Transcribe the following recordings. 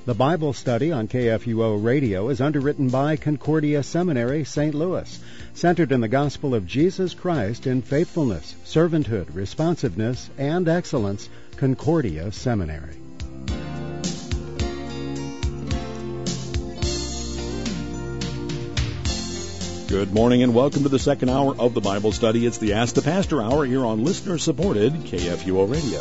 The Bible study on KFUO Radio is underwritten by Concordia Seminary, St. Louis, centered in the gospel of Jesus Christ in faithfulness, servanthood, responsiveness, and excellence. Concordia Seminary. Good morning and welcome to the second hour of the Bible study. It's the Ask the Pastor Hour here on listener-supported KFUO Radio.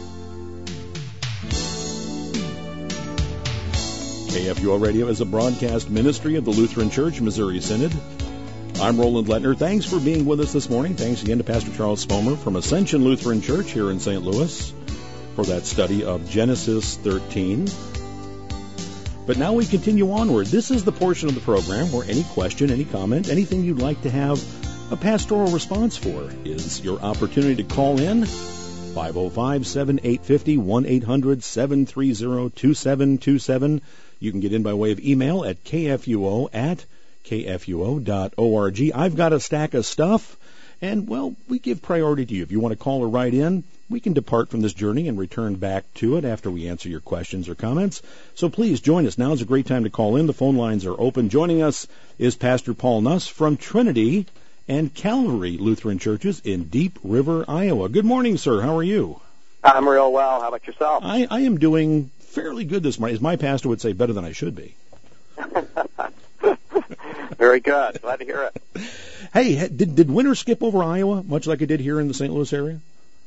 KFUO Radio is a broadcast ministry of the Lutheran Church Missouri Synod. I'm Roland Lettner. Thanks for being with us this morning. Thanks again to Pastor Charles Spomer from Ascension Lutheran Church here in St. Louis for that study of Genesis 13. But now we continue onward. This is the portion of the program where any question, any comment, anything you'd like to have a pastoral response for is your opportunity to call in. 505-7850, 1-800-730-2727. You can get in by way of email at kfuo@kfuo.org. I've got a stack of stuff, and, well, we give priority to you. If you want to call or write in, we can depart from this journey and return back to it after we answer your questions or comments. So please join us. Now is a great time to call in. The phone lines are open. Joining us is Pastor Paul Nuss from Trinity and Calvary Lutheran Churches in Deep River, Iowa. Good morning, sir. How are you? I'm real well. How about yourself? I am doing fairly good this morning. As my pastor would say, better than I should be. Very good. Glad to hear it. Hey, did winter skip over Iowa, much like it did here in the St. Louis area?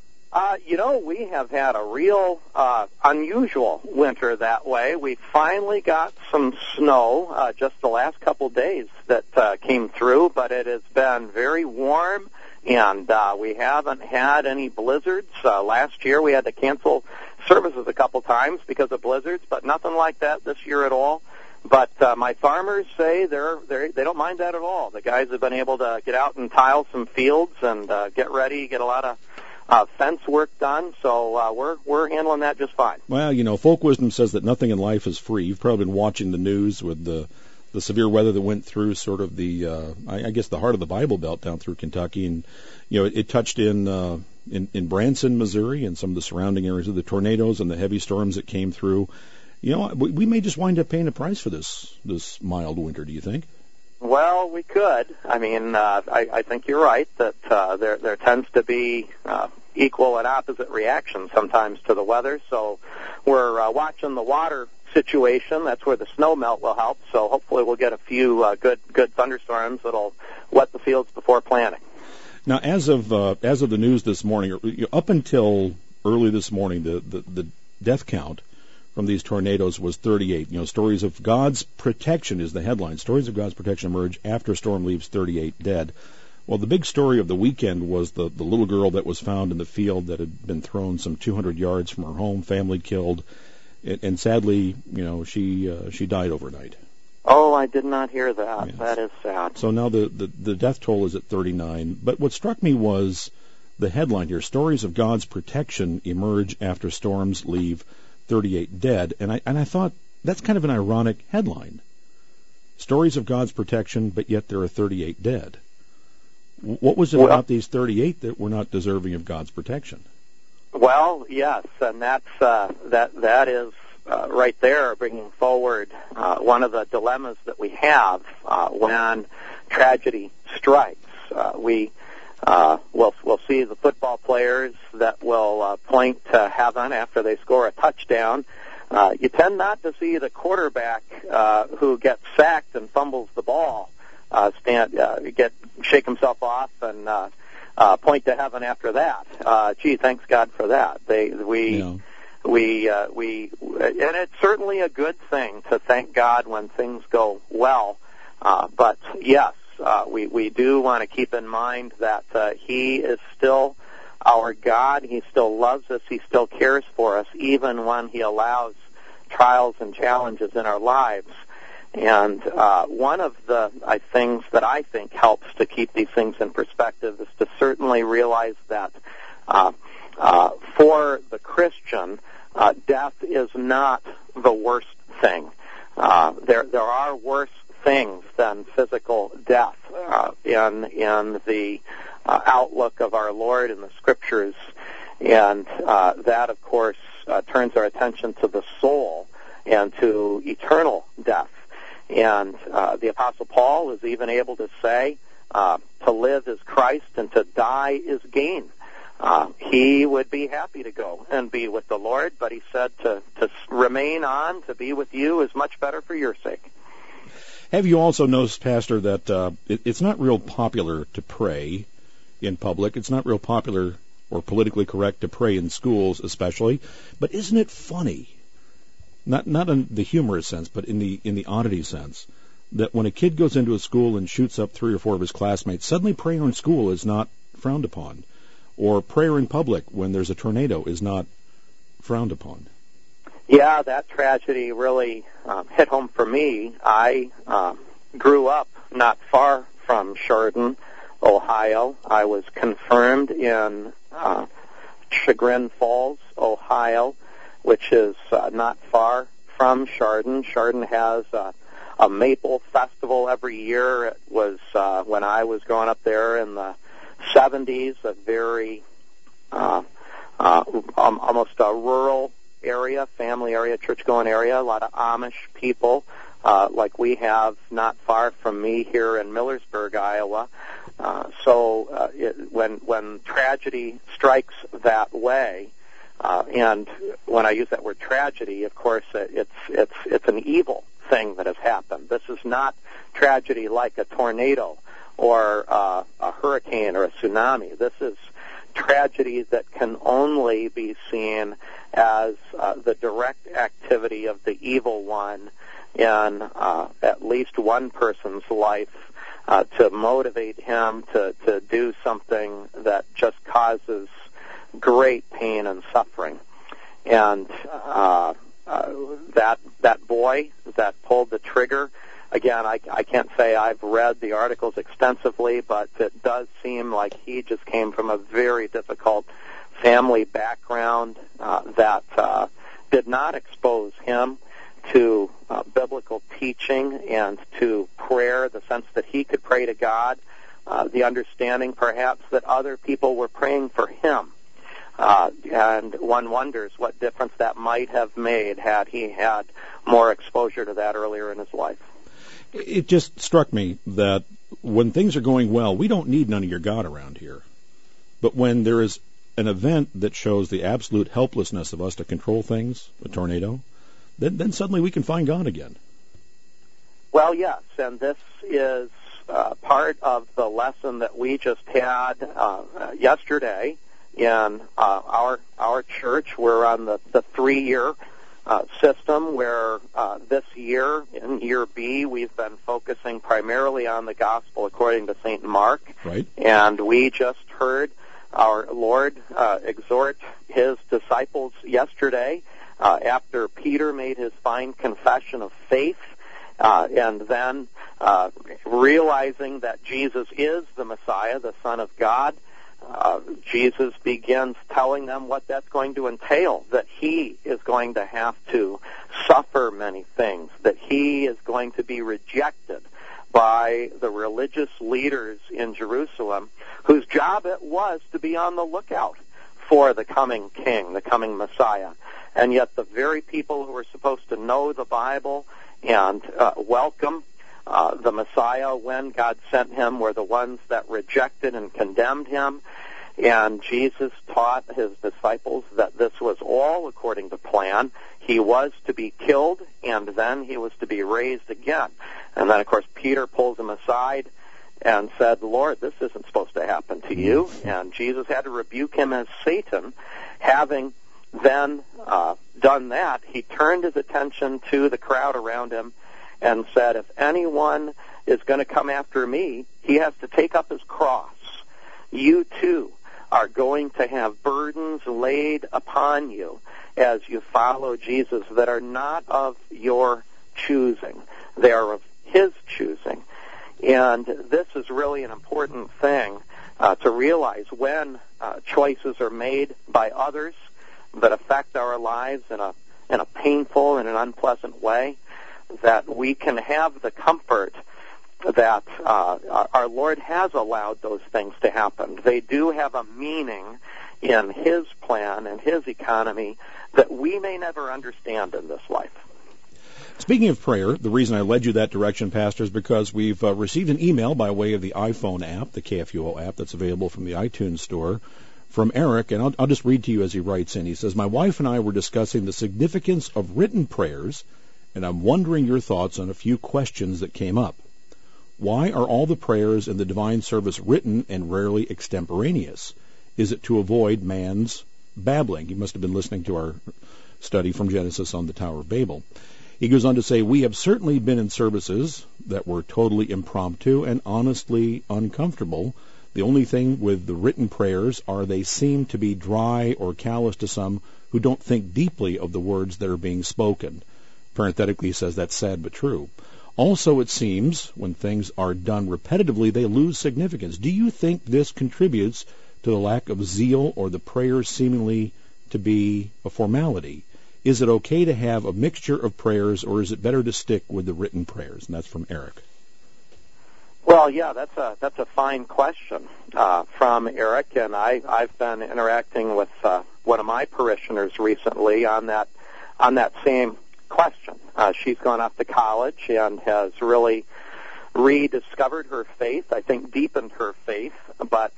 We have had a real unusual winter that way. We finally got some snow just the last couple days that came through, but it has been very warm, and we haven't had any blizzards. Last year we had to cancel services a couple times because of blizzards, but nothing like that this year at all. But my farmers say they don't mind that at all. The guys have been able to get out and tile some fields and get ready, get a lot of fence work done, so we're handling that just fine. Well, folk wisdom says that nothing in life is free. You've probably been watching the news with the severe weather that went through sort of the heart of the Bible Belt down through Kentucky, and it touched in Branson, Missouri, and some of the surrounding areas of the tornadoes and the heavy storms that came through. We may just wind up paying a price for this mild winter. Do you think? Well, we could. I mean, I think you're right that there tends to be equal and opposite reactions sometimes to the weather. So we're watching the water situation. That's where the snow melt will help. So hopefully we'll get a few good thunderstorms that'll wet the fields before planting. Now, as of the news this morning, up until early this morning, the death count from these tornadoes was 38. Stories of God's protection is the headline. Stories of God's protection emerge after storm leaves 38 dead. Well, the big story of the weekend was the little girl that was found in the field that had been thrown some 200 yards from her home, family killed, and sadly, she died overnight. Oh, I did not hear that. Yes. That is sad. So now the death toll is at 39. But what struck me was the headline here: Stories of God's protection emerge after storms leave 38 dead. And I thought that's kind of an ironic headline. Stories of God's protection, but yet there are 38 dead. What was it about these 38 that were not deserving of God's protection? Well, yes, and that is right there, bringing forward one of the dilemmas that we have when tragedy strikes. We'll see the football players that will point to heaven after they score a touchdown. You tend not to see the quarterback who gets sacked and fumbles the ball shake himself off and point to heaven after that. Thanks God for that. And it's certainly a good thing to thank God when things go well. But yes, we do want to keep in mind that He is still our God. He still loves us. He still cares for us, even when He allows trials and challenges in our lives. And one of the things that I think helps to keep these things in perspective is to certainly realize that for the Christian, death is not the worst thing. There are worse things than physical death in the outlook of our Lord in the Scriptures, and that, of course, turns our attention to the soul and to eternal death. And the Apostle Paul is even able to say, to live is Christ and to die is gain. He would be happy to go and be with the Lord, but he said to remain on, to be with you is much better for your sake. Have you also noticed, Pastor, that it's not real popular to pray in public? It's not real popular or politically correct to pray in schools especially, but isn't it funny? Not in the humorous sense, but in the oddity sense, that when a kid goes into a school and shoots up 3 or 4 of his classmates, suddenly prayer in school is not frowned upon, or prayer in public when there's a tornado is not frowned upon. Yeah, that tragedy really hit home for me. I grew up not far from Chardon, Ohio. I was confirmed in Chagrin Falls, Ohio, which is not far from Chardon. Chardon has a maple festival every year. It was, when I was growing up there in the 70s, a very almost a rural area, family area, church-going area, a lot of Amish people, like we have not far from me here in Millersburg, Iowa. When tragedy strikes that way, and when I use that word tragedy, of course, it's an evil thing that has happened. This is not tragedy like a tornado or a hurricane or a tsunami. This is tragedy that can only be seen as the direct activity of the evil one in at least one person's life to motivate him to do something that just causes great pain and suffering. And that boy that pulled the trigger, again, I can't say I've read the articles extensively, but it does seem like he just came from a very difficult family background that did not expose him to biblical teaching and to prayer, the sense that he could pray to God, the understanding perhaps that other people were praying for him. And one wonders what difference that might have made had he had more exposure to that earlier in his life. It just struck me that when things are going well, we don't need none of your God around here. But when there is an event that shows the absolute helplessness of us to control things, a tornado, then suddenly we can find God again. Well, yes, and this is part of the lesson that we just had yesterday in our church. We're on the 3-year system where this year, in year B, we've been focusing primarily on the gospel according to St. Mark. Right. And we just heard our Lord exhort his disciples yesterday after Peter made his fine confession of faith, and then realizing that Jesus is the Messiah, the Son of God. Jesus begins telling them what that's going to entail, that he is going to have to suffer many things, that he is going to be rejected by the religious leaders in Jerusalem, whose job it was to be on the lookout for the coming king, the coming Messiah. And yet the very people who were supposed to know the Bible and welcome the Messiah when God sent him were the ones that rejected and condemned him. And Jesus taught his disciples that this was all according to plan. He was to be killed, and then he was to be raised again. And then, of course, Peter pulls him aside and said, Lord, this isn't supposed to happen to you. And Jesus had to rebuke him as Satan. Having then done that, he turned his attention to the crowd around him and said, if anyone is going to come after me, he has to take up his cross. You too are going to have burdens laid upon you as you follow Jesus that are not of your choosing. They are of his choosing. And this is really an important thing to realize when choices are made by others that affect our lives in a painful and an unpleasant way, that we can have the comfort that our Lord has allowed those things to happen. They do have a meaning in his plan and his economy that we may never understand in this life. Speaking of prayer, the reason I led you that direction, Pastor, is because we've received an email by way of the iPhone app, the KFUO app that's available from the iTunes store, from Eric, and I'll just read to you as he writes in. He says, "My wife and I were discussing the significance of written prayers, and I'm wondering your thoughts on a few questions that came up. Why are all the prayers in the divine service written and rarely extemporaneous? Is it to avoid man's babbling?" He must have been listening to our study from Genesis on the Tower of Babel. He goes on to say, "We have certainly been in services that were totally impromptu and honestly uncomfortable. The only thing with the written prayers are they seem to be dry or callous to some who don't think deeply of the words that are being spoken." Parenthetically, he says that's sad but true. "Also, it seems, when things are done repetitively, they lose significance. Do you think this contributes to the lack of zeal or the prayers seemingly to be a formality? Is it okay to have a mixture of prayers, or is it better to stick with the written prayers?" And that's from Eric. Well, yeah, that's a fine question from Eric, and I've been interacting with one of my parishioners recently on that same question. She's gone off to college and has really rediscovered her faith, I think deepened her faith, but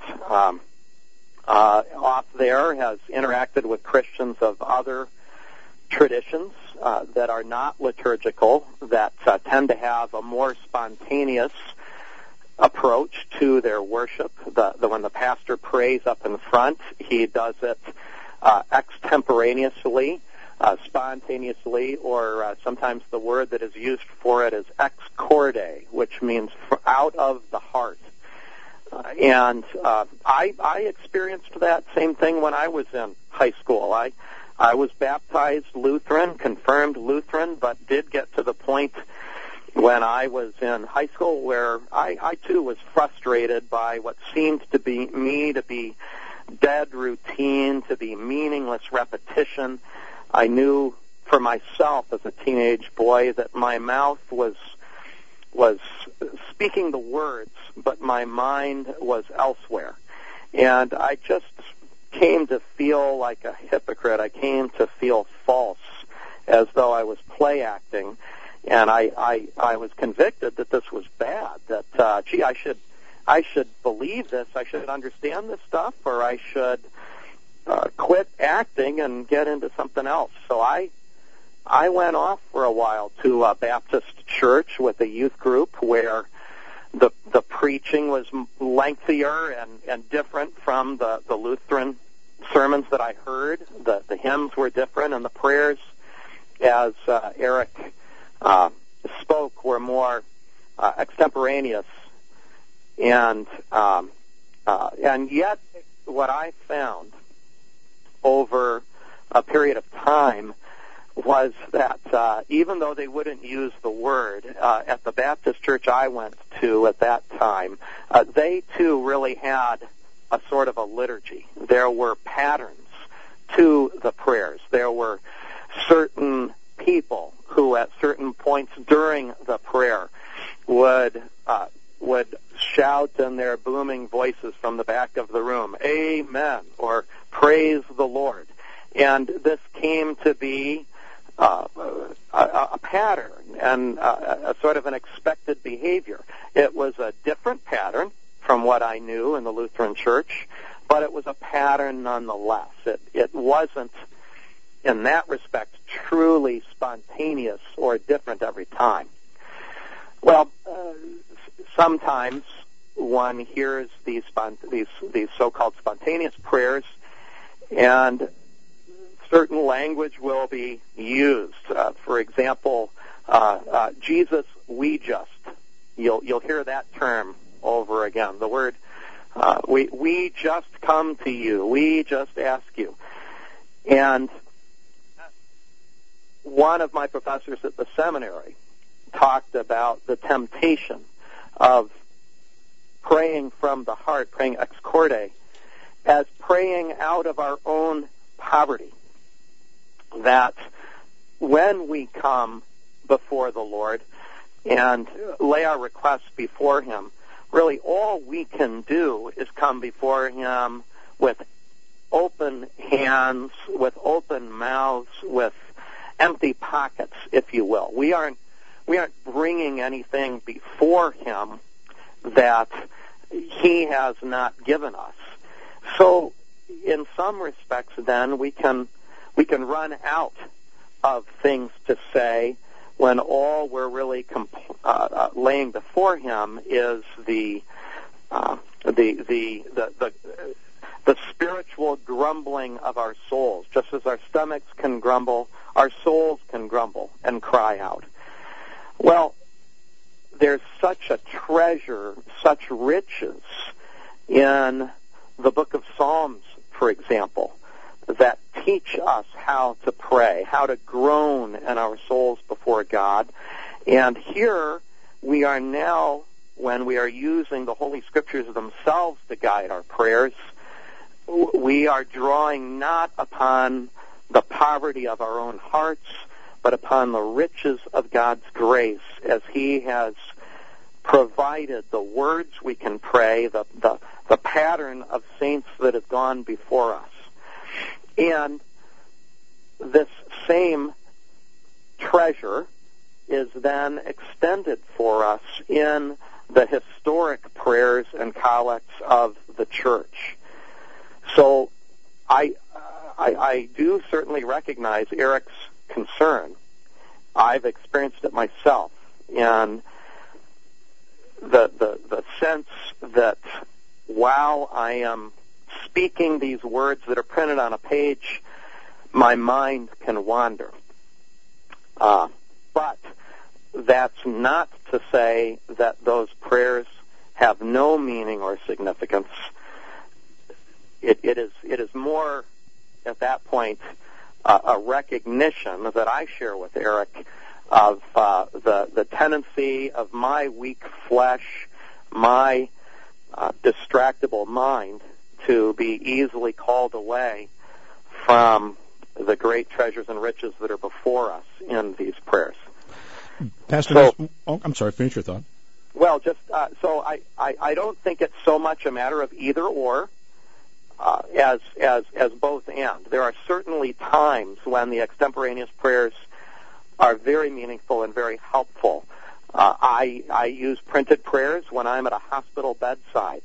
off there has interacted with Christians of other traditions that are not liturgical, that tend to have a more spontaneous approach to their worship. When the pastor prays up in front, he does it extemporaneously, spontaneously, or sometimes the word that is used for it is ex corde, which means out of the heart. And I experienced that same thing when I was in high school. I was baptized Lutheran, confirmed Lutheran, but did get to the point when I was in high school where I too was frustrated by what seemed to be dead routine, to be meaningless repetition. I knew for myself as a teenage boy that my mouth was speaking the words, but my mind was elsewhere. And I just came to feel like a hypocrite. I came to feel false, as though I was play acting. And I was convicted that this was bad, that, I should believe this, I should understand this stuff, or I should quit acting and get into something else. So I went off for a while to a Baptist church with a youth group where the preaching was lengthier and different from the Lutheran sermons that I heard. The hymns were different, and the prayers, as Eric spoke, were more extemporaneous, and yet what I found over a period of time was that even though they wouldn't use the word at the Baptist church I went to at that time, they too really had a sort of a liturgy. There were patterns to the prayers. There were certain people who at certain points during the prayer would shout in their booming voices from the back of the room, "Amen," or "Praise the Lord." And this came to be a pattern and a sort of an expected behavior. It was a different pattern from what I knew in the Lutheran Church, but it was a pattern nonetheless. It wasn't, in that respect, truly spontaneous or different every time. Well, sometimes one hears these so-called spontaneous prayers, and certain language will be used. For example, Jesus, we just. You'll hear that term over again. The word, we just come to you. We just ask you. And one of my professors at the seminary talked about the temptation of praying from the heart, praying ex corde, as praying out of our own poverty. That when we come before the Lord and lay our requests before Him, really all we can do is come before Him with open hands, with open mouths, with empty pockets, if you will. We aren't bringing anything before him that he has not given us. So in some respects then we can run out of things to say when all we're really laying before him is the spiritual grumbling of our souls. Just as our stomachs can grumble, our souls can grumble and cry out. Well, there's such a treasure, such riches in the book of Psalms, for example, that teach us how to pray, how to groan in our souls before God. And here we are now, when we are using the Holy Scriptures themselves to guide our prayers, we are drawing not upon the poverty of our own hearts, but upon the riches of God's grace as he has provided the words we can pray, the pattern of saints that have gone before us. And this same treasure is then extended for us in the historic prayers and collects of the church. So I do certainly recognize Eric's concern. I've experienced it myself, and the sense that while I am speaking these words that are printed on a page, my mind can wander. But that's not to say that those prayers have no meaning or significance. It is more at that point a recognition that I share with Eric of the tendency of my weak flesh, my distractible mind to be easily called away from the great treasures and riches that are before us in these prayers. Pastor, I'm sorry, finish your thought. Well, so I don't think it's so much a matter of either or as both and. There are certainly times when the extemporaneous prayers are very meaningful and very helpful. I use printed prayers when I'm at a hospital bedside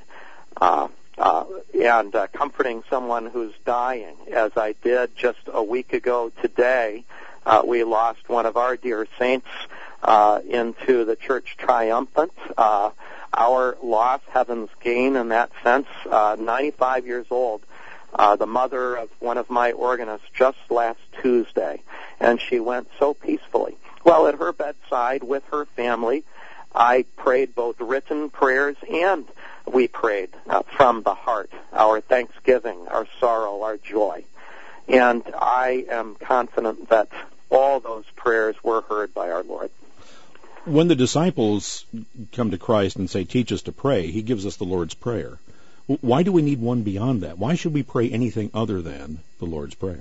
and comforting someone who's dying, as I did just a week ago today. We lost one of our dear saints into the church triumphant. Our loss, heaven's gain in that sense, 95 years old, the mother of one of my organists just last Tuesday, and she went so peacefully. Well, at her bedside with her family, I prayed both written prayers and we prayed from the heart, our thanksgiving, our sorrow, our joy. And I am confident that all those prayers were heard by our Lord. When the disciples come to Christ and say, teach us to pray, he gives us the Lord's Prayer. Why do we need one beyond that? Why should we pray anything other than the Lord's Prayer?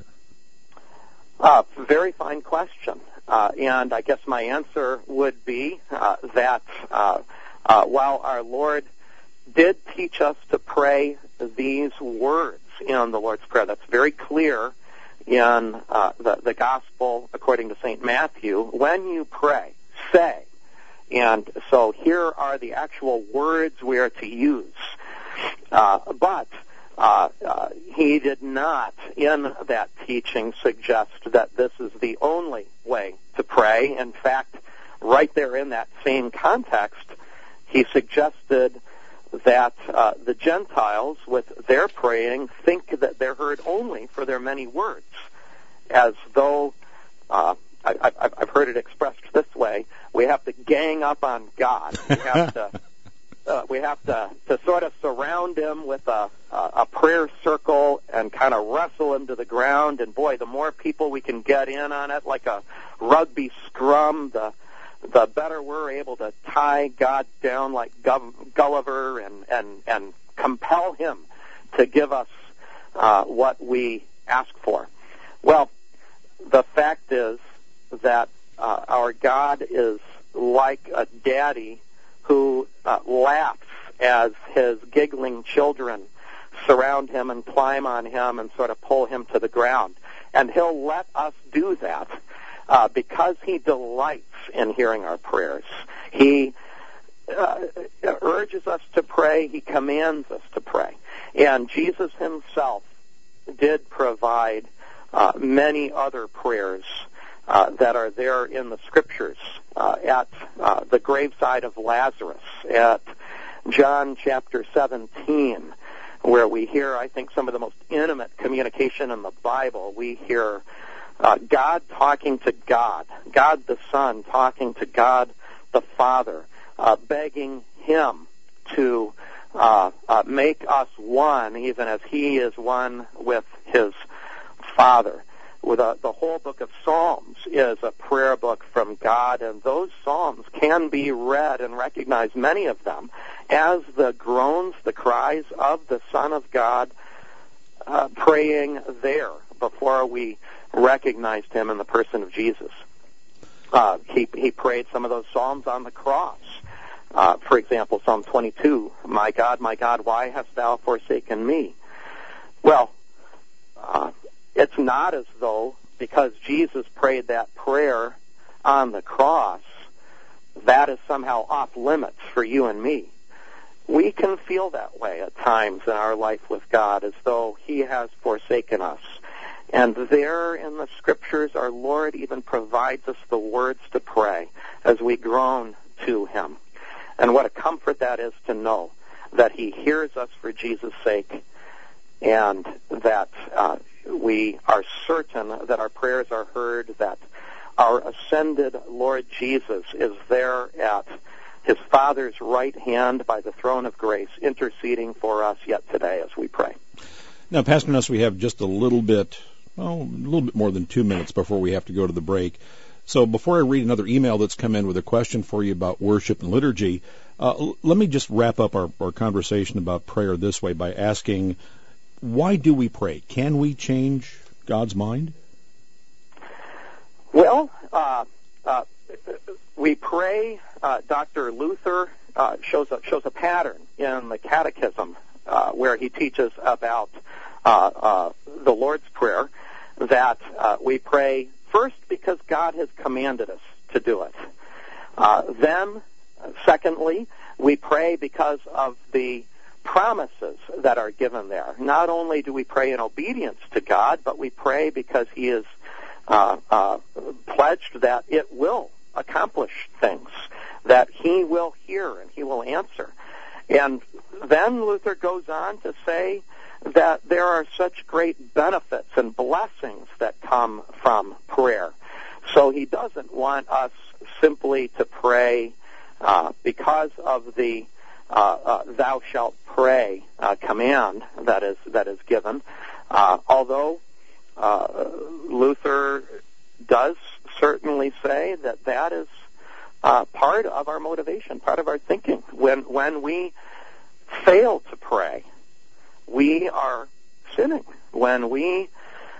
Very fine question. And I guess my answer would be that while our Lord did teach us to pray these words in the Lord's Prayer, that's very clear in the Gospel according to St. Matthew. When you pray, say. And so here are the actual words we are to use. But he did not, in that teaching, suggest that this is the only way to pray. In fact, right there in that same context, he suggested that the Gentiles, with their praying, think that they're heard only for their many words, as though, I've heard it expressed this way, we have to gang up on God. We have to sort of surround him with a prayer circle and kind of wrestle him to the ground. And boy, the more people we can get in on it, like a rugby scrum, the better we're able to tie God down like Gulliver and compel him to give us what we ask for. Well, the fact is that our God is like a daddy who laughs as his giggling children surround him and climb on him and sort of pull him to the ground. And he'll let us do that because he delights in hearing our prayers. He urges us to pray. He commands us to pray. And Jesus himself did provide many other prayers that are there in the Scriptures, at the graveside of Lazarus, at John chapter 17, where we hear, I think, some of the most intimate communication in the Bible. We hear God talking to God, God the Son talking to God the Father, begging him to make us one, even as he is one with his Father. With the whole book of Psalms is a prayer book from God, and those Psalms can be read and recognized, many of them, as the groans, the cries of the Son of God praying there before we recognized him in the person of Jesus. He prayed some of those Psalms on the cross. For example, Psalm 22, my God, why hast thou forsaken me? Well, it's not as though because Jesus prayed that prayer on the cross, that is somehow off limits for you and me. We can feel that way at times in our life with God, as though he has forsaken us. And there in the Scriptures, our Lord even provides us the words to pray as we groan to him. And what a comfort that is to know that he hears us for Jesus' sake, and that we are certain that our prayers are heard, that our ascended Lord Jesus is there at his Father's right hand by the throne of grace, interceding for us yet today as we pray. Now, Pastor Nuss, we have just a little bit more than 2 minutes before we have to go to the break. So before I read another email that's come in with a question for you about worship and liturgy, let me just wrap up our conversation about prayer this way by asking, why do we pray? Can we change God's mind? Well, we pray. Dr. Luther shows a pattern in the Catechism where he teaches about the Lord's Prayer, that we pray first because God has commanded us to do it. Then, secondly, we pray because of the promises that are given there. Not only do we pray in obedience to God, but we pray because he is pledged that it will accomplish things, that he will hear and he will answer. And then Luther goes on to say that there are such great benefits and blessings that come from prayer. So he doesn't want us simply to pray because of the thou shalt pray command that is given. Although Luther does certainly say that is part of our motivation, part of our thinking. When we fail to pray, we are sinning. When we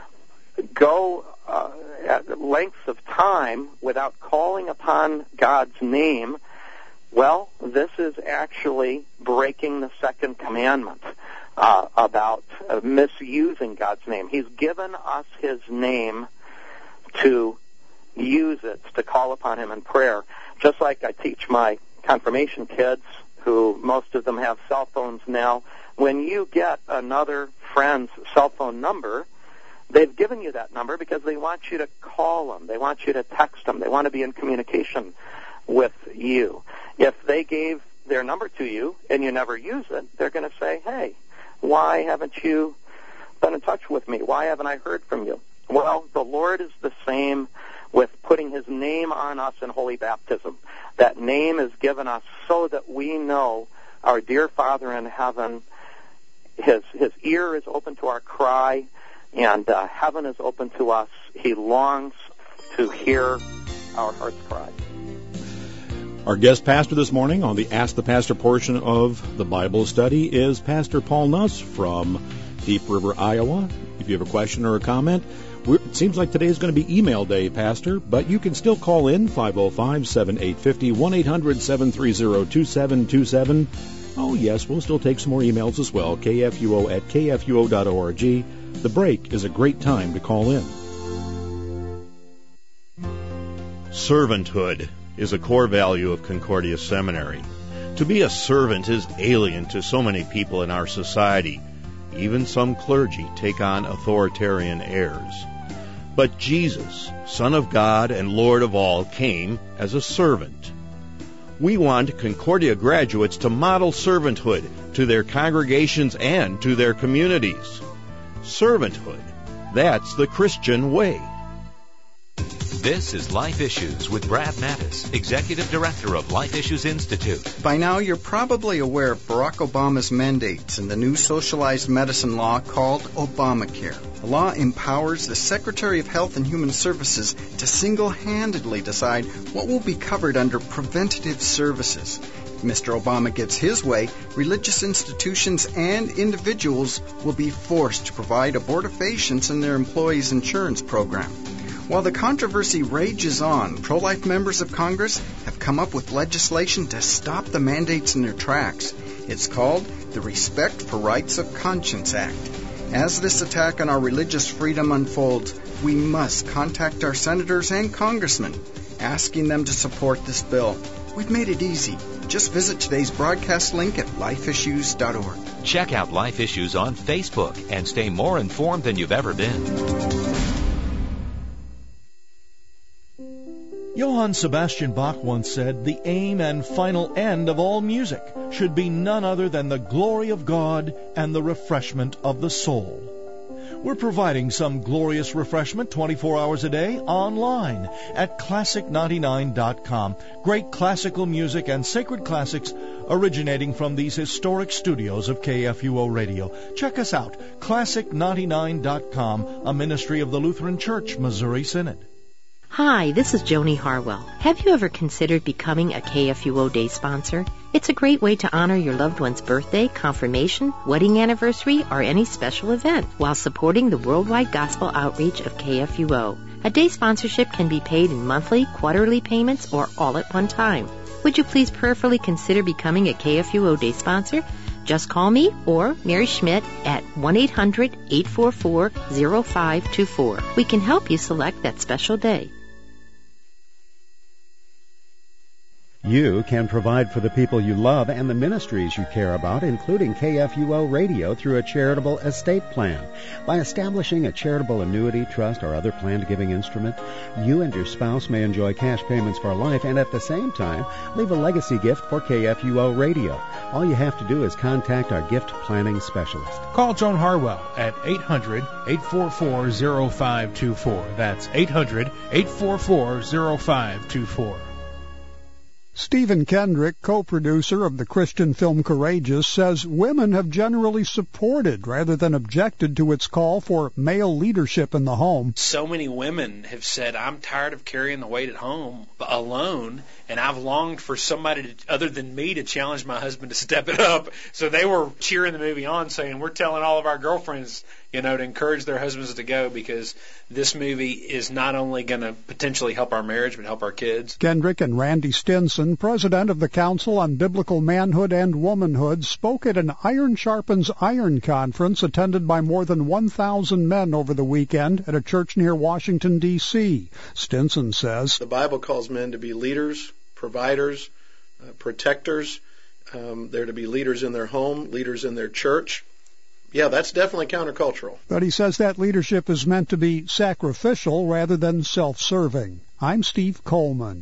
go at lengths of time without calling upon God's name, well, this is actually breaking the second commandment about misusing God's name. He's given us his name to use it, to call upon him in prayer. Just like I teach my confirmation kids, who most of them have cell phones now, when you get another friend's cell phone number, they've given you that number because they want you to call them. They want you to text them. They want to be in communication with you. If they gave their number to you and you never use it, they're going to say, hey, why haven't you been in touch with me? Why haven't I heard from you? Well, the Lord is the same with putting his name on us in holy baptism. That name is given us so that we know our dear Father in heaven, his ear is open to our cry, and heaven is open to us. He longs to hear our heart's cry. Our guest pastor this morning on the Ask the Pastor portion of the Bible study is Pastor Paul Nuss from Deep River, Iowa. If you have a question or a comment, it seems like today is going to be email day, Pastor, but you can still call in 505-7850, 1-800-730-2727. Oh, yes, we'll still take some more emails as well, kfuo@kfuo.org. The break is a great time to call in. Servanthood is a core value of Concordia Seminary. To be a servant is alien to so many people in our society. Even some clergy take on authoritarian airs. But Jesus, Son of God and Lord of all, came as a servant. We want Concordia graduates to model servanthood to their congregations and to their communities. Servanthood, that's the Christian way. This is Life Issues with Brad Mattis, Executive Director of Life Issues Institute. By now, you're probably aware of Barack Obama's mandates in the new socialized medicine law called Obamacare. The law empowers the Secretary of Health and Human Services to single-handedly decide what will be covered under preventative services. If Mr. Obama gets his way, religious institutions and individuals will be forced to provide abortifacients in their employees' insurance program. While the controversy rages on, pro-life members of Congress have come up with legislation to stop the mandates in their tracks. It's called the Respect for Rights of Conscience Act. As this attack on our religious freedom unfolds, we must contact our senators and congressmen, asking them to support this bill. We've made it easy. Just visit today's broadcast link at lifeissues.org. Check out Life Issues on Facebook and stay more informed than you've ever been. Johann Sebastian Bach once said, "The aim and final end of all music should be none other than the glory of God and the refreshment of the soul." We're providing some glorious refreshment 24 hours a day online at Classic99.com. Great classical music and sacred classics originating from these historic studios of KFUO Radio. Check us out, Classic99.com, a ministry of the Lutheran Church, Missouri Synod. Hi, this is Joni Harwell. Have you ever considered becoming a KFUO Day sponsor? It's a great way to honor your loved one's birthday, confirmation, wedding anniversary, or any special event while supporting the worldwide gospel outreach of KFUO. A day sponsorship can be paid in monthly, quarterly payments, or all at one time. Would you please prayerfully consider becoming a KFUO Day sponsor? Just call me or Mary Schmidt at 1-800-844-0524. We can help you select that special day. You can provide for the people you love and the ministries you care about, including KFUO Radio, through a charitable estate plan. By establishing a charitable annuity, trust, or other planned giving instrument, you and your spouse may enjoy cash payments for life and at the same time leave a legacy gift for KFUO Radio. All you have to do is contact our gift planning specialist. Call Joan Harwell at 800-844-0524. That's 800-844-0524. Stephen Kendrick, co-producer of the Christian film Courageous, says women have generally supported rather than objected to its call for male leadership in the home. So many women have said, I'm tired of carrying the weight at home alone, and I've longed for somebody other than me to challenge my husband to step it up. So they were cheering the movie on, saying, we're telling all of our girlfriends, to encourage their husbands to go, because this movie is not only going to potentially help our marriage, but help our kids. Kendrick and Randy Stinson, president of the Council on Biblical Manhood and Womanhood, spoke at an Iron Sharpens Iron conference attended by more than 1,000 men over the weekend at a church near Washington, D.C. Stinson says, the Bible calls men to be leaders, providers, protectors. They're to be leaders in their home, leaders in their church. Yeah, that's definitely countercultural. But he says that leadership is meant to be sacrificial rather than self-serving. I'm Steve Coleman.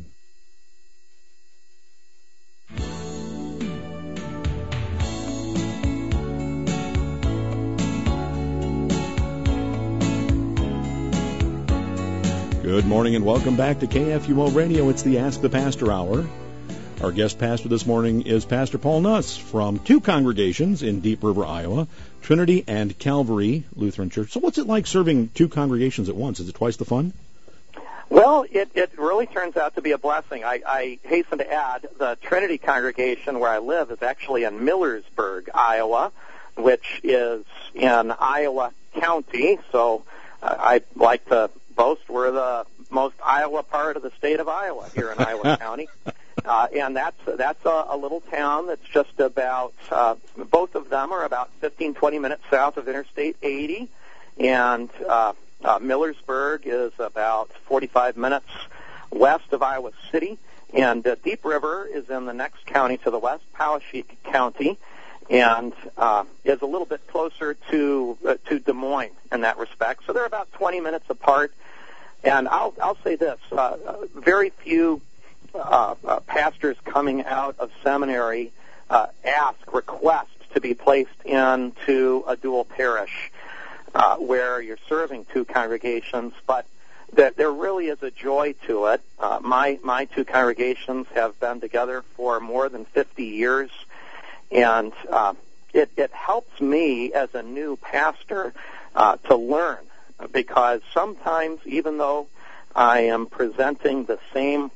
Good morning and welcome back to KFUO Radio. It's the Ask the Pastor Hour. Our guest pastor this morning is Pastor Paul Nuss from two congregations in Deep River, Iowa, Trinity and Calvary Lutheran Church. So what's it like serving two congregations at once? Is it twice the fun? Well, it really turns out to be a blessing. I hasten to add, the Trinity congregation where I live is actually in Millersburg, Iowa, which is in Iowa County. So I like to boast we're the most Iowa part of the state of Iowa here in Iowa County. And that's a little town that's just about, both of them are about 15, 20 minutes south of Interstate 80. And Millersburg is about 45 minutes west of Iowa City, and Deep River is in the next county to the west, Poweshiek County, and is a little bit closer to Des Moines in that respect. So they're about 20 minutes apart. And I'll say this: very few pastors coming out of seminary request to be placed into a dual parish where you're serving two congregations, but that there really is a joy to it. My two congregations have been together for more than 50 years, and it helps me as a new pastor to learn, because sometimes, even though I am presenting the same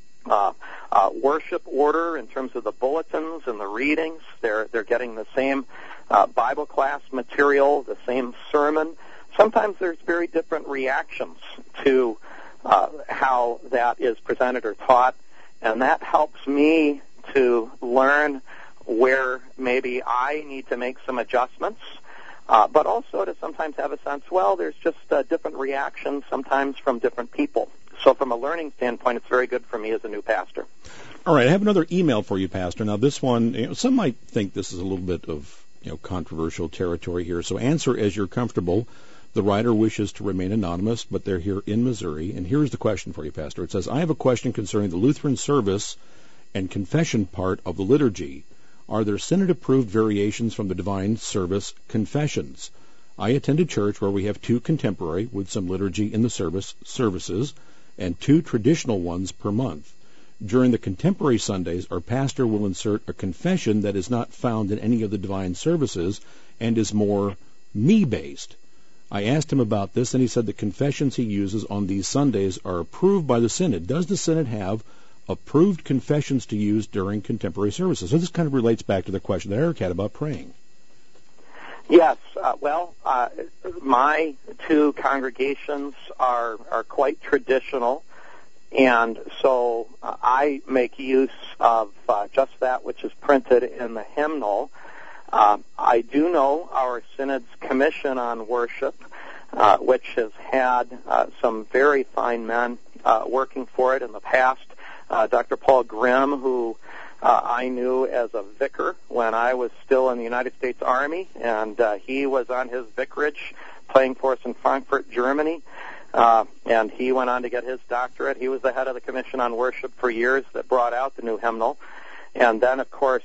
worship order in terms of the bulletins and the readings, they're getting the same Bible class material, the same sermon. Sometimes there's very different reactions to how that is presented or taught, and that helps me to learn where maybe I need to make some adjustments, but also to sometimes have a sense, well, there's just different reactions sometimes from different people. So from a learning standpoint, it's very good for me as a new pastor. All right, I have another email for you, Pastor. Now, this one, some might think this is a little bit of controversial territory here, so answer as you're comfortable. The writer wishes to remain anonymous, but they're here in Missouri. And here's the question for you, Pastor. It says, I have a question concerning the Lutheran service and confession part of the liturgy. Are there synod-approved variations from the divine service confessions? I attend a church where we have two contemporary with some liturgy in the services and two traditional ones per month. During the contemporary Sundays, our pastor will insert a confession that is not found in any of the divine services and is more me-based. I asked him about this, and he said the confessions he uses on these Sundays are approved by the Synod. Does the Synod have approved confessions to use during contemporary services? So this kind of relates back to the question that Eric had about praying. Yes. My two congregations are quite traditional, and so I make use of just that which is printed in the hymnal. I do know our Synod's Commission on Worship, which has had some very fine men working for it in the past. Dr. Paul Grimm, who I knew as a vicar when I was still in the United States Army, and he was on his vicarage playing for us in Frankfurt, Germany, and he went on to get his doctorate. He was the head of the Commission on Worship for years that brought out the new hymnal. And then, of course,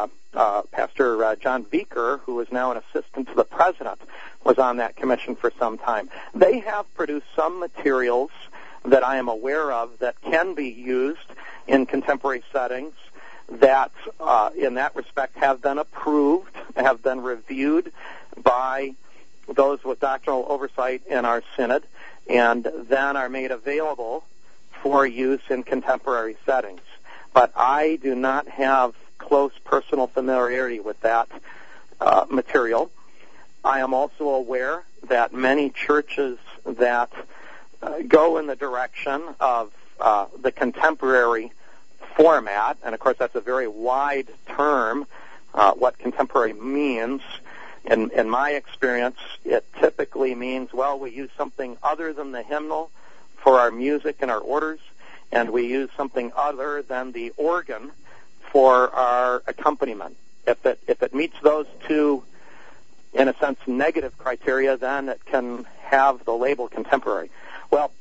Pastor John Beaker, who is now an assistant to the president, was on that commission for some time. They have produced some materials that I am aware of that can be used in contemporary settings that, in that respect, have been approved, have been reviewed by those with doctrinal oversight in our synod, and then are made available for use in contemporary settings. But I do not have close personal familiarity with that material. I am also aware that many churches that go in the direction of the contemporary format, and of course that's a very wide term, what contemporary means. In my experience, it typically means, well, we use something other than the hymnal for our music and our orders, and we use something other than the organ for our accompaniment. If it meets those two, in a sense, negative criteria, then it can have the label contemporary. Well,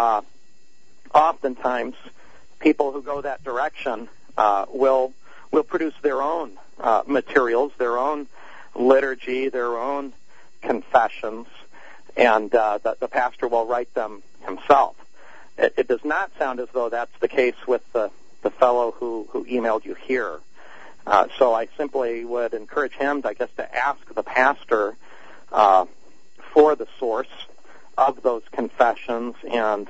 oftentimes people who go that direction will produce their own materials, their own liturgy, their own confessions, and the pastor will write them himself. It does not sound as though that's the case with the fellow who emailed you here. So I simply would encourage him, I guess, to ask the pastor for the source of those confessions and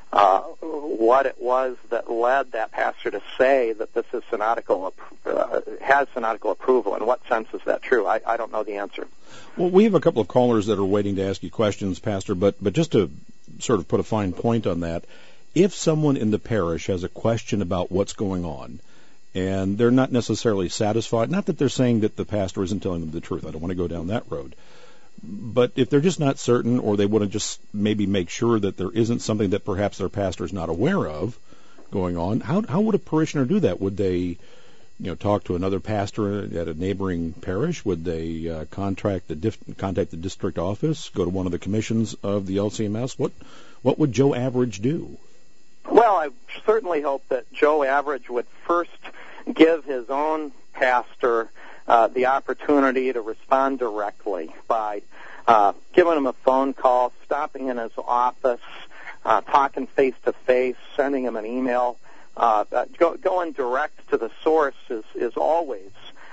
what it was that led that pastor to say that this is has synodical approval. In what sense is that true? I don't know the answer. Well, we have a couple of callers that are waiting to ask you questions, Pastor, but just to sort of put a fine point on that, if someone in the parish has a question about what's going on, and they're not necessarily satisfied, not that they're saying that the pastor isn't telling them the truth, I don't want to go down that road, But if they're just not certain, or they want to just maybe make sure that there isn't something that perhaps their pastor is not aware of going on, how would a parishioner do that? Would they, talk to another pastor at a neighboring parish? Would they contact the district office? Go to one of the commissions of the LCMS? What would Joe Average do? Well, I certainly hope that Joe Average would first give his own pastor the opportunity to respond directly by giving him a phone call, stopping in his office, talking face-to-face, sending him an email. Going direct to the source is always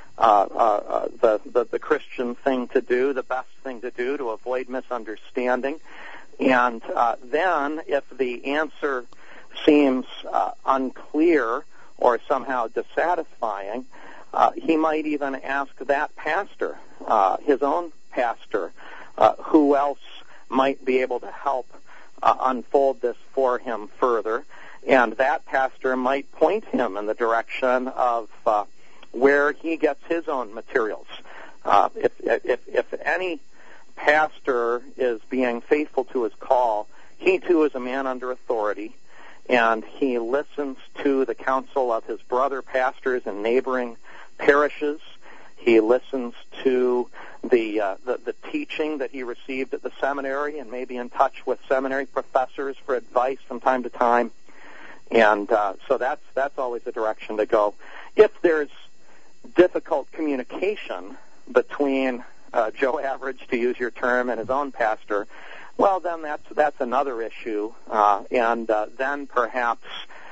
the Christian thing to do, the best thing to do to avoid misunderstanding. And then if the answer seems unclear or somehow dissatisfying, he might even ask that pastor, his own pastor, who else might be able to help unfold this for him further. And that pastor might point him in the direction of where he gets his own materials. If any pastor is being faithful to his call, he too is a man under authority, and he listens to the counsel of his brother pastors in neighboring parishes. He listens to the teaching that he received at the seminary, and may be in touch with seminary professors for advice from time to time. And so that's always the direction to go. If there's difficult communication between Joe Average, to use your term, and his own pastor, well, then that's another issue, and then perhaps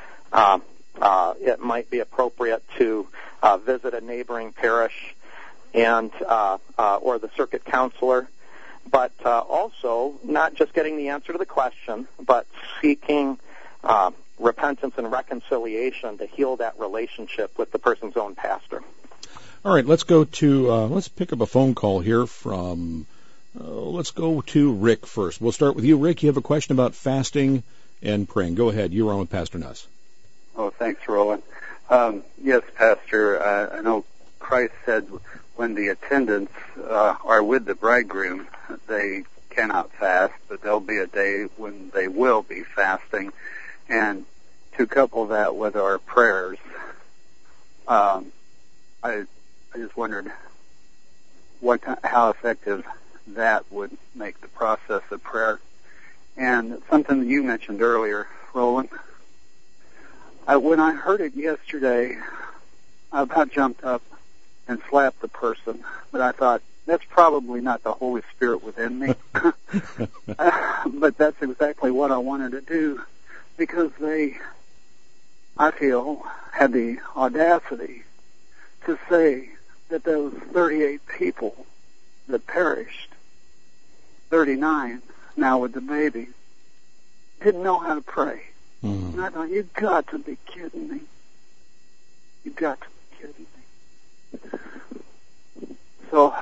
it might be appropriate to visit a neighboring parish and or the circuit counselor, but also not just getting the answer to the question, but seeking repentance and reconciliation to heal that relationship with the person's own pastor. All right, let's go to let's pick up a phone call here from let's go to Rick first. We'll start with you, Rick. You have a question about fasting and praying. Go ahead. You're on with Pastor Nuss. Oh, thanks, Roland. Yes, Pastor, I know Christ said when the attendants are with the bridegroom, they cannot fast, but there'll be a day when they will be fasting. And to couple that with our prayers, I just wondered how effective that would make the process of prayer. And something that you mentioned earlier, Roland, when I heard it yesterday, I about jumped up and slapped the person, but I thought, that's probably not the Holy Spirit within me. But that's exactly what I wanted to do, because they, I feel, had the audacity to say that those 38 people that perished, 39 now with the baby, didn't know how to pray. And I thought, you've got to be kidding me. You've got to be kidding me. So,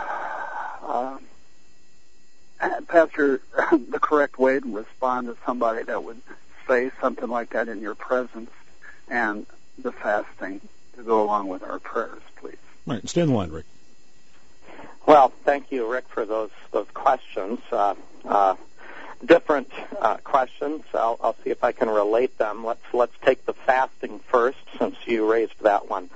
Pastor, the correct way to respond to somebody that would say something like that in your presence, and the fasting to go along with our prayers, please. All right, stay in the line, Rick. Well, thank you, Rick, for those questions. Different questions. I'll see if I can relate them. Let's take the fasting first, since you raised that one.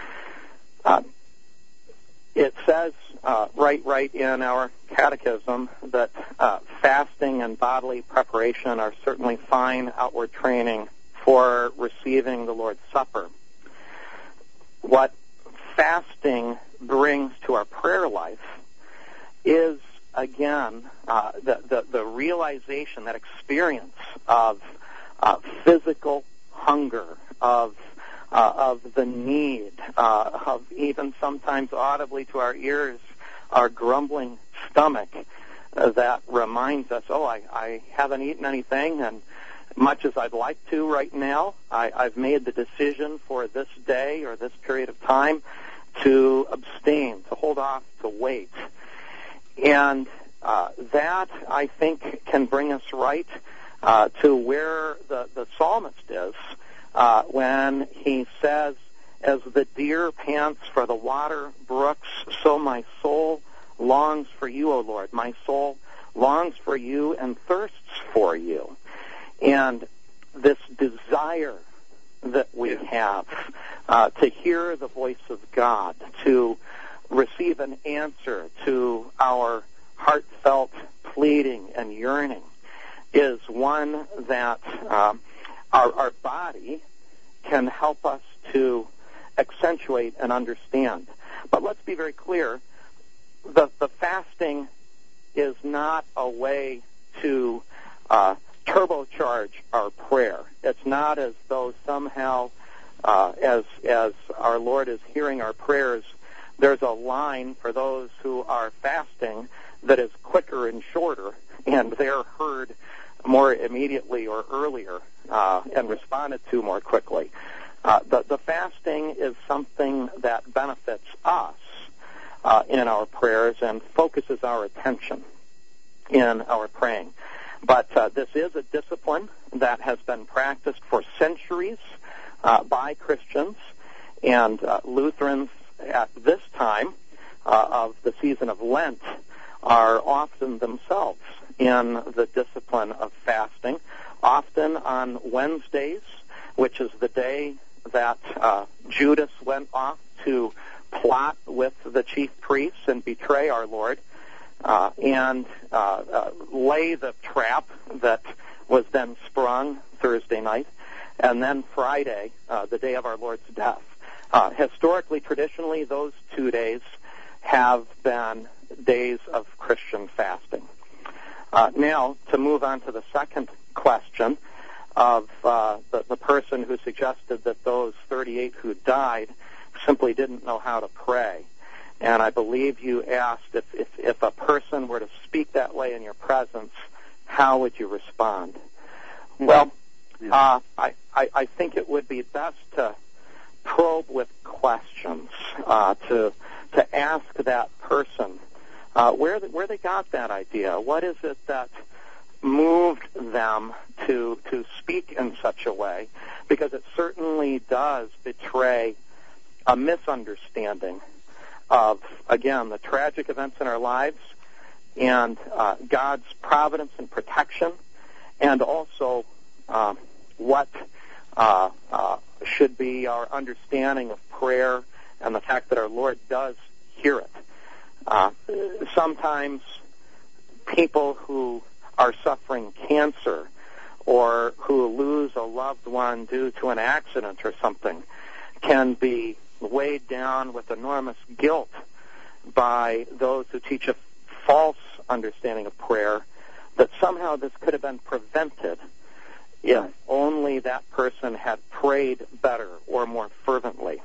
It says right in our catechism that fasting and bodily preparation are certainly fine outward training for receiving the Lord's Supper. What fasting brings to our prayer life is, again, the realization, that experience of physical hunger, of the need, of even sometimes audibly to our ears, our grumbling stomach that reminds us, I haven't eaten anything, and much as I'd like to right now, I've made the decision for this day or this period of time to abstain, to hold off, to wait. And that, I think, can bring us right to where the psalmist is when he says, as the deer pants for the water brooks, so my soul longs for you, O Lord. My soul longs for you and thirsts for you. And this desire that we have to hear the voice of God, to receive an answer to our heartfelt pleading and yearning, is one that our body can help us to accentuate and understand. But let's be very clear, the fasting is not a way to turbocharge our prayer. It's not as though somehow, as our Lord is hearing our prayers, there's a line for those who are fasting that is quicker and shorter, and they're heard more immediately or earlier and responded to more quickly. The fasting is something that benefits us in our prayers and focuses our attention in our praying. But this is a discipline that has been practiced for centuries by Christians, and Lutherans at this time of the season of Lent are often themselves in the discipline of fasting, often on Wednesdays, which is the day that Judas went off to plot with the chief priests and betray our Lord, and lay the trap that was then sprung Thursday night, and then Friday, the day of our Lord's death. Historically, traditionally, those 2 days have been days of Christian fasting. Now, to move on to the second question of the person who suggested that those 38 who died simply didn't know how to pray. And I believe you asked if a person were to speak that way in your presence, how would you respond? Well, I think it would be best to probe with questions, to ask that person where they got that idea. What is it that moved them to speak in such a way? Because it certainly does betray a misunderstanding of, again, the tragic events in our lives and God's providence and protection, and also what should be our understanding of prayer and the fact that our Lord does hear it. Sometimes people who are suffering cancer or who lose a loved one due to an accident or something can be weighed down with enormous guilt by those who teach a false understanding of prayer, that somehow this could have been prevented if only that person had prayed better or more fervently.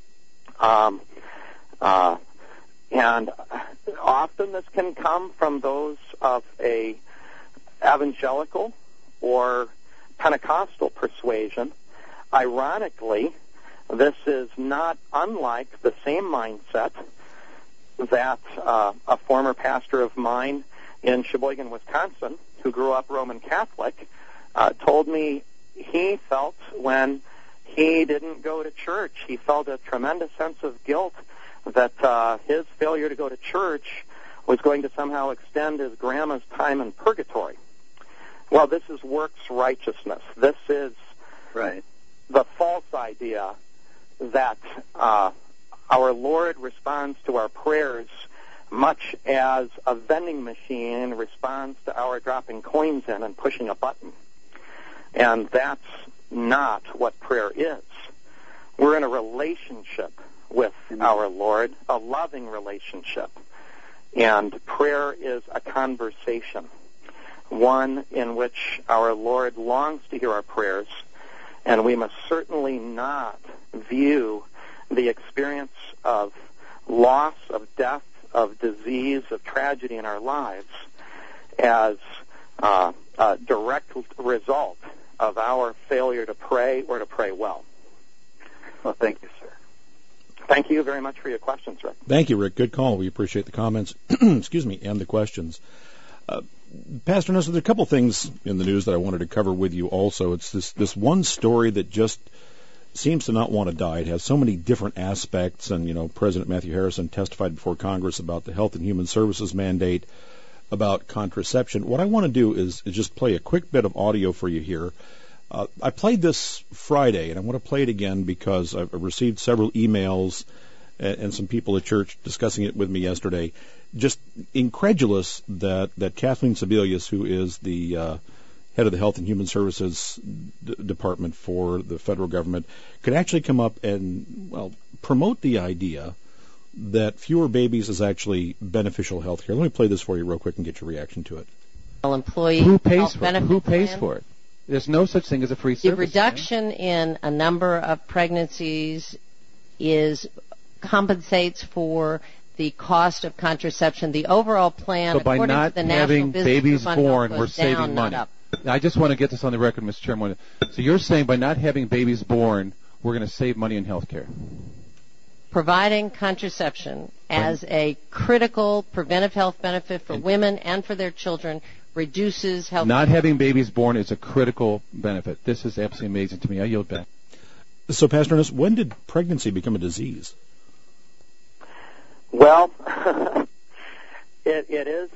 And often this can come from those of a evangelical or Pentecostal persuasion. Ironically, this is not unlike the same mindset that a former pastor of mine in Sheboygan, Wisconsin, who grew up Roman Catholic, told me he felt when he didn't go to church. He felt a tremendous sense of guilt that his failure to go to church was going to somehow extend his grandma's time in purgatory. Well, this is works righteousness. This is the false idea that our Lord responds to our prayers much as a vending machine responds to our dropping coins in and pushing a button. And that's not what prayer is. We're in a relationship with our Lord, a loving relationship. And prayer is a conversation, one in which our Lord longs to hear our prayers, and we must certainly not view the experience of loss, of death, of disease, of tragedy in our lives as a direct result of our failure to pray or to pray well. Well, thank you, sir. Thank you very much for your questions, Rick. Thank you, Rick. Good call. We appreciate the comments, excuse me, and the questions. Pastor Nestor, there are a couple things in the news that I wanted to cover with you also. It's this one story that just seems to not want to die. It has so many different aspects, and President Matthew Harrison testified before Congress about the Health and Human Services mandate, about contraception. What I want to do is just play a quick bit of audio for you here. I played this Friday, and I want to play it again because I've received several emails and some people at church discussing it with me yesterday, just incredulous that Kathleen Sebelius, who is the head of the Health and Human Services Department for the federal government, could actually come up and, promote the idea that fewer babies is actually beneficial health care. Let me play this for you real quick and get your reaction to it. Employee Who pays for it? There's no such thing as a free service. The reduction in a number of pregnancies compensates for the cost of contraception. The overall plan, so by according not to the having National babies Business born, Fund, we're saving down, money. not up. I just want to get this on the record, Mr. Chairman. So you're saying by not having babies born, we're going to save money in health care? Providing contraception as a critical preventive health benefit for women and for their children reduces health. Not having babies born is a critical benefit. This is absolutely amazing to me. I yield back. So, Pastor Ernest, when did pregnancy become a disease? Well, it is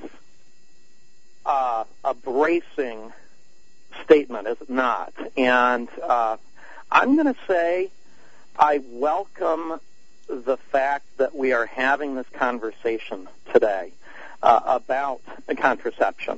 a bracing statement, is it not? And I'm going to say I welcome the fact that we are having this conversation today about contraception.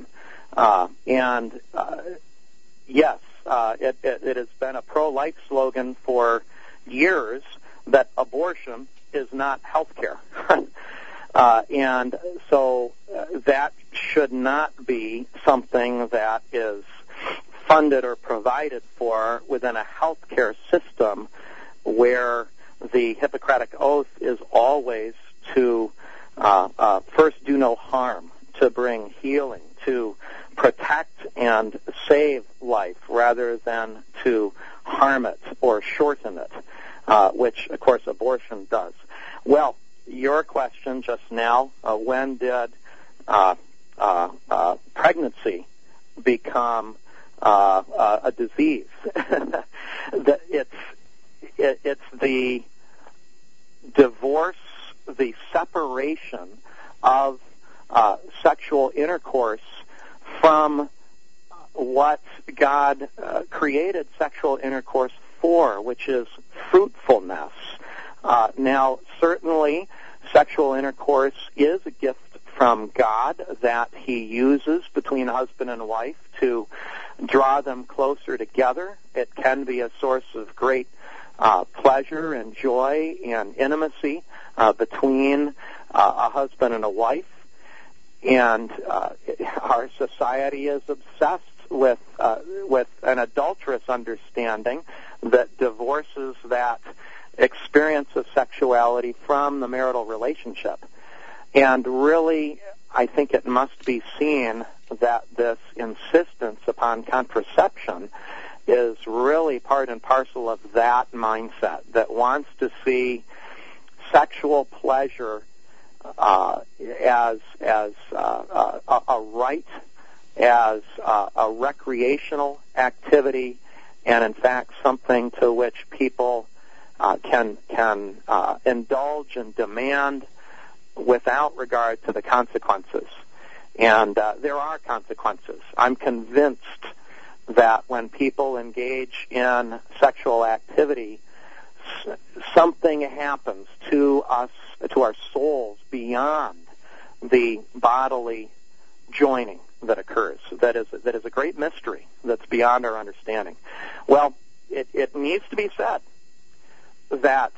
Yes, it has been a pro-life slogan for years that abortion is not health care. And so that should not be something that is funded or provided for within a health care system where the Hippocratic Oath is always to first do no harm, to bring healing, to protect and save life rather than to harm it or shorten it, which, of course, abortion does. Well, your question just now, when did pregnancy become a disease? It's the divorce, the separation of sexual intercourse from what God created sexual intercourse for, which is fruitfulness. Now, certainly, sexual intercourse is a gift from God that He uses between husband and wife to draw them closer together. It can be a source of great pleasure and joy and intimacy between a husband and a wife. And our society is obsessed with an adulterous understanding that divorces that experience of sexuality from the marital relationship. And really, I think it must be seen that this insistence upon contraception is really part and parcel of that mindset that wants to see sexual pleasure as a right, as a recreational activity, and in fact something to which people can indulge and demand without regard to the consequences. And there are consequences. I'm convinced that when people engage in sexual activity, something happens to us, to our souls, beyond the bodily joining that occurs. That is a great mystery that's beyond our understanding. Well, it needs to be said that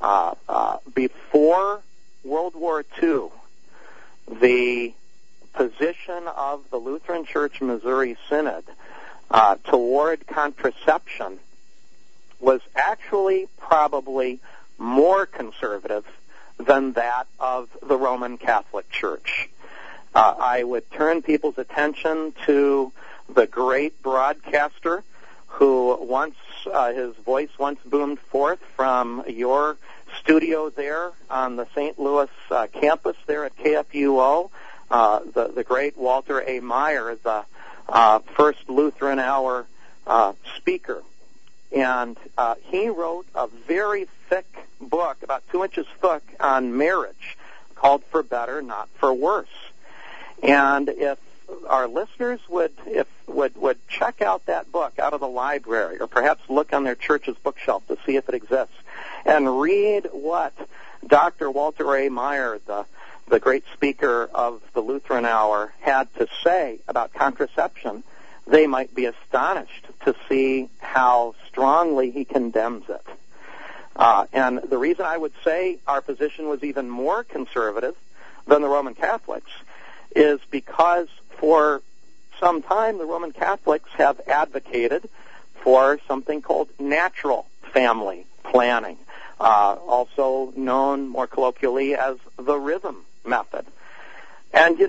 before World War II, the position of the Lutheran Church Missouri Synod toward contraception was actually probably more conservative than that of the Roman Catholic Church. I would turn people's attention to the great broadcaster who his voice once boomed forth from your studio there on the St. Louis campus there at KFUO, the great Walter A. Meyer, the first Lutheran Hour speaker. And he wrote a very thick book, about 2 inches thick, on marriage, called For Better, Not for Worse. And if our listeners would check out that book out of the library, or perhaps look on their church's bookshelf to see if it exists, and read what Dr. Walter A. Meyer, the great speaker of the Lutheran Hour, had to say about contraception, they might be astonished to see how strongly he condemns it. And the reason I would say our position was even more conservative than the Roman Catholics is because for some time the Roman Catholics have advocated for something called natural family planning, also known more colloquially as the rhythm method. And,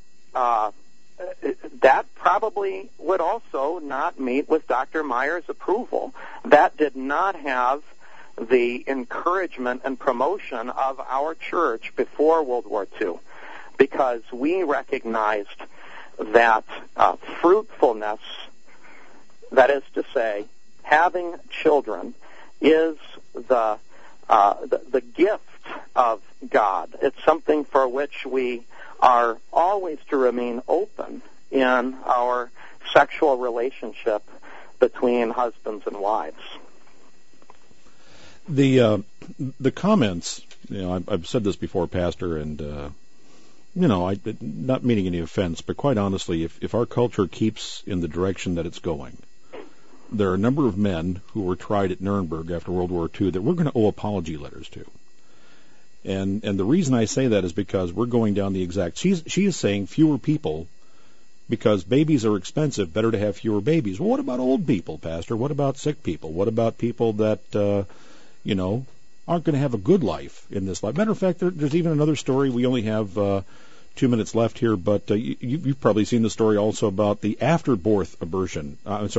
that probably would also not meet with Dr. Meyer's approval. That did not have the encouragement and promotion of our church before World War II, because we recognized that fruitfulness, that is to say, having children, is the gift of God. It's something for which we are always to remain open in our sexual relationship between husbands and wives. The comments, I've said this before, Pastor, and I not meaning any offense, but quite honestly, if our culture keeps in the direction that it's going, there are a number of men who were tried at Nuremberg after World War II that we're going to owe apology letters to. And the reason I say that is because we're going down the exact... She is saying fewer people because babies are expensive, better to have fewer babies. Well, what about old people, Pastor? What about sick people? What about people that, aren't going to have a good life in this life? Matter of fact, there's even another story. We only have 2 minutes left here, but you've probably seen the story also about the after-birth abortions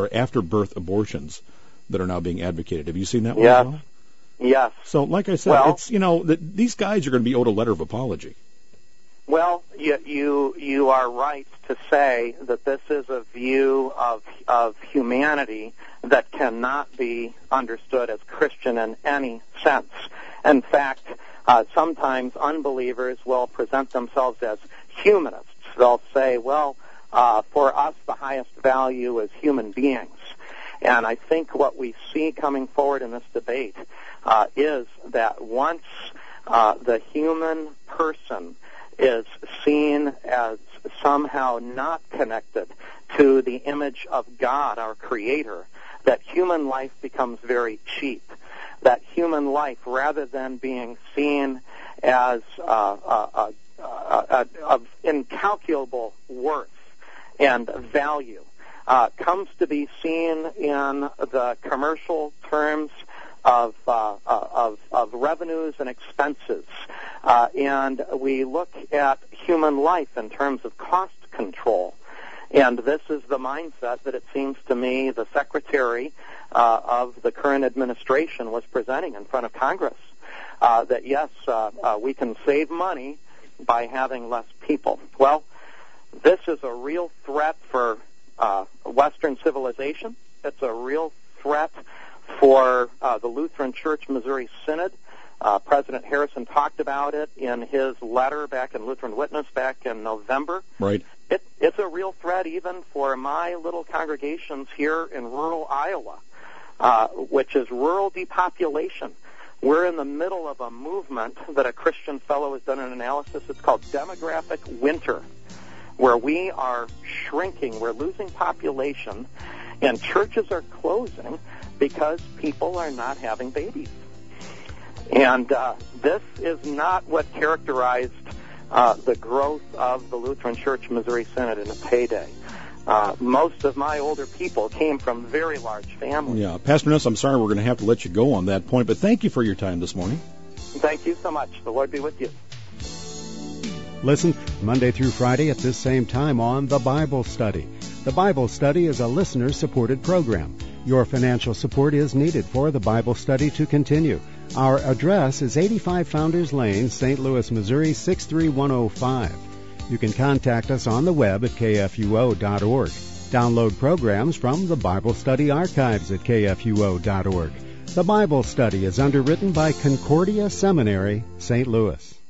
that are now being advocated. Have you seen that one as well? Yes. So, like I said, it's these guys are going to be owed a letter of apology. Well, you are right to say that this is a view of humanity that cannot be understood as Christian in any sense. In fact, sometimes unbelievers will present themselves as humanists. They'll say, for us the highest value is human beings. And I think what we see coming forward in this debate is that once the human person is seen as somehow not connected to the image of God, our Creator, that human life becomes very cheap. That human life, rather than being seen as of incalculable worth and value, comes to be seen in the commercial terms of revenues and expenses, and we look at human life in terms of cost control. And this is the mindset that it seems to me the Secretary of the current administration was presenting in front of Congress, that yes, we can save money by having less people. Well, this is a real threat for Western civilization. It's a real threat for the Lutheran Church Missouri Synod. President Harrison talked about it in his letter back in Lutheran Witness back in November. Right. It's a real threat even for my little congregations here in rural Iowa, which is rural depopulation. We're in the middle of a movement that a Christian fellow has done an analysis. It's called demographic winter, where we are shrinking, we're losing population, and churches are closing because people are not having babies. And this is not what characterized the growth of the Lutheran Church Missouri Synod in its heyday. Most of my older people came from very large families. Yeah, Pastor Nuss, I'm sorry we're going to have to let you go on that point, but thank you for your time this morning. Thank you so much. The Lord be with you. Listen Monday through Friday at this same time on The Bible Study. The Bible Study is a listener-supported program. Your financial support is needed for The Bible Study to continue. Our address is 85 Founders Lane, St. Louis, Missouri, 63105. You can contact us on the web at kfuo.org. Download programs from the Bible Study archives at kfuo.org. The Bible Study is underwritten by Concordia Seminary, St. Louis.